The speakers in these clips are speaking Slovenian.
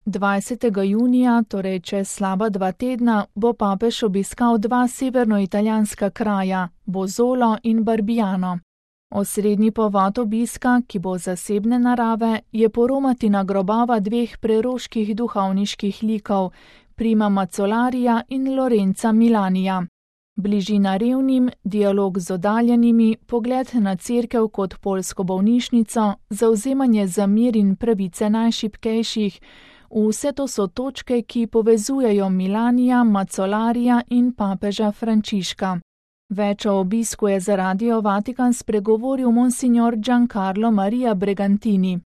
20. junija, torej čez slaba 2 tedna, bo papež obiskal 2 severnoitalijanska kraja, Bozzolo in Barbiano. Osrednji povod obiska, ki bo zasebne narave, je poromati na grobova 2 preroških duhovniških likov, Prima Mazzolarija in Lorenza Milanija. Bližina revnim, dialog z oddaljenimi, pogled na cerkev kot poljsko bolnišnico, zavzemanje za mir in pravice najšibkejših, vse to so točke, ki povezujejo Milanija, Mazzolarija in papeža Frančiška. Več o obisku je za Radio Vatikan spregovoril monsignor Giancarlo Maria Bregantini.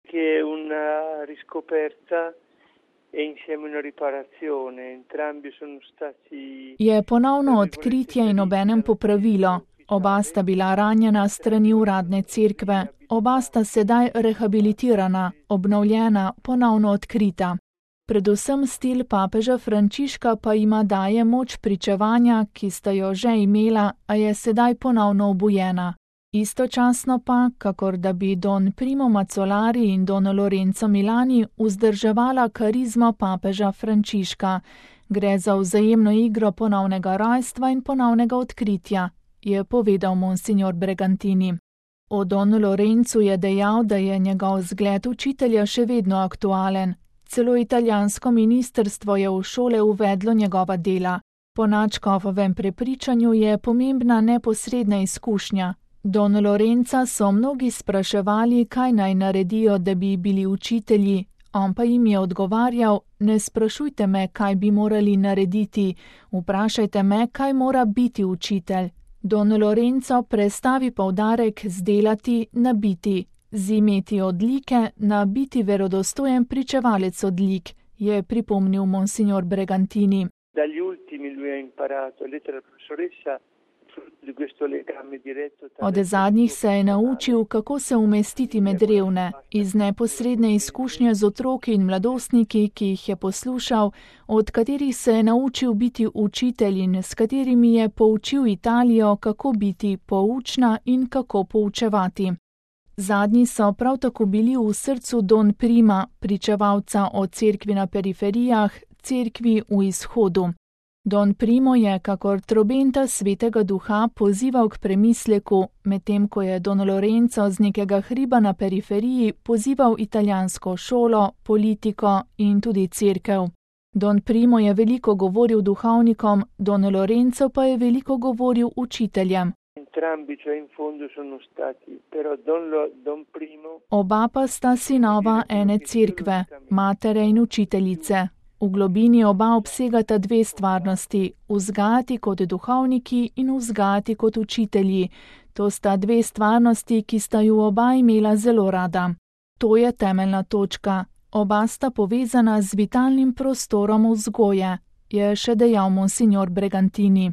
Je ponovno odkritje in obenem popravilo. Oba sta bila ranjena strani uradne cerkve, oba sta sedaj rehabilitirana, obnovljena, ponovno odkrita. Predvsem stil papeža Frančiška pa jima daje moč pričevanja, ki sta jo že imela, a je sedaj ponovno obujena. Istočasno pa, kakor da bi Don Primo Mazzolari in Don Lorenzo Milani vzdrževala karizmo papeža Frančiška. Gre za vzajemno igro ponovnega rojstva in ponovnega odkritja, je povedal monsignor Bregantini. O Donu Lorencu je dejal, da je njegov zgled učitelja še vedno aktualen. Celo italijansko ministrstvo je v šole uvedlo njegova dela. Po nadškofovem prepričanju je pomembna neposredna izkušnja. Don Lorenza so mnogi spraševali, kaj naj naredijo, da bi bili učitelji. On pa jim je odgovarjal: ne sprašujte me, kaj bi morali narediti, vprašajte me, kaj mora biti učitelj. Don Lorenzo prestavi poudarek z delati na biti, z imeti odlike na biti verodostojen pričevalec odlik, je pripomnil monsignor Bregantini. Od zadnjih se je naučil, kako se umestiti med revne. Iz neposredne izkušnje z otroki in mladostniki, ki jih je poslušal, od katerih se je naučil biti učitelj in s katerimi je poučil Italijo, kako biti poučna in kako poučevati. Zadnji so prav tako bili v srcu Don Prima, pričevalca o cerkvi na periferijah, cerkvi v izhodu. Don Primo je, kakor trobenta svetega duha, pozival k premisleku, medtem ko je Don Lorenzo z nekega hriba na periferiji pozival italijansko šolo, politiko in tudi cerkev. Don Primo je veliko govoril duhovnikom, Don Lorenzo pa je veliko govoril učiteljem. Oba pa sta sinova ene cerkve, matere in učiteljice. V globini oba obsegata 2 stvarnosti, vzgajati kot duhovniki in vzgajati kot učitelji. To sta 2 stvarnosti, ki sta ju oba imela zelo rada. To je temeljna točka. Oba sta povezana z vitalnim prostorom vzgoje, je še dejal monsignor Bregantini.